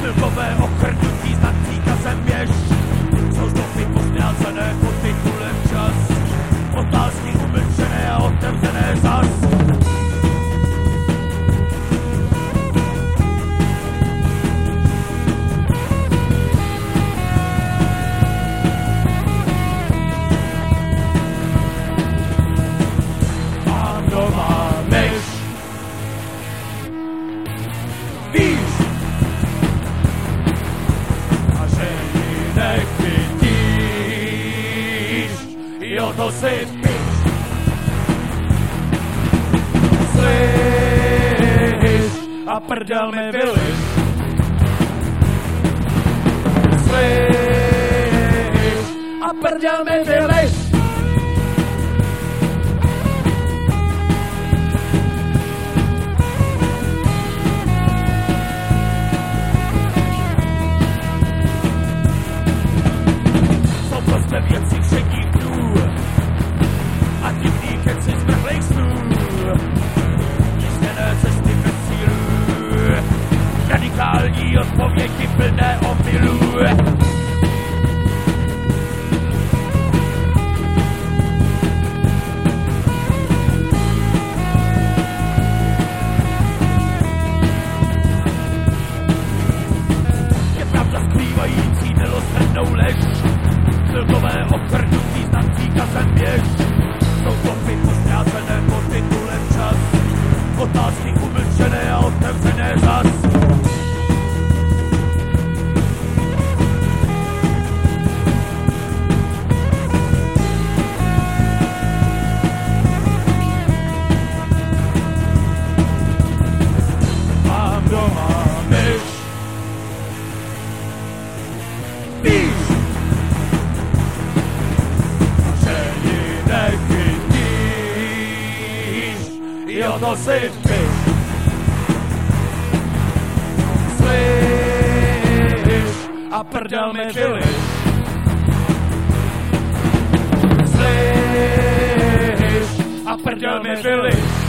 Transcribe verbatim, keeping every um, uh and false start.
Filmové ochrnutí s nadpříkazem běž. Jsou stopy postrácené pod titulem čas. Otázky umlčené a otevřené zas. Mám doma myš. Víš, a že ji nechytíš, jo to si piš. Slyš, a prdel mi vyliš. Slyš, a prdel mi vyliš. Ve věcích všedních dnů a divný keci z mrhlých snů. Jistěné cesty bez cílů, radikální odpovědi plné omylů. Je pravda skrývající milosrdnou lež. Filmové ochrnutí s nadpříkazem běž. Jsou topy postrácené pod titulem čas. Otázky umlčené a otevřené zas. Mám doma myš. Víš, jo to si piš. Slyš, a prdel mi vyliš. Slyš, a prdel mi vyliš.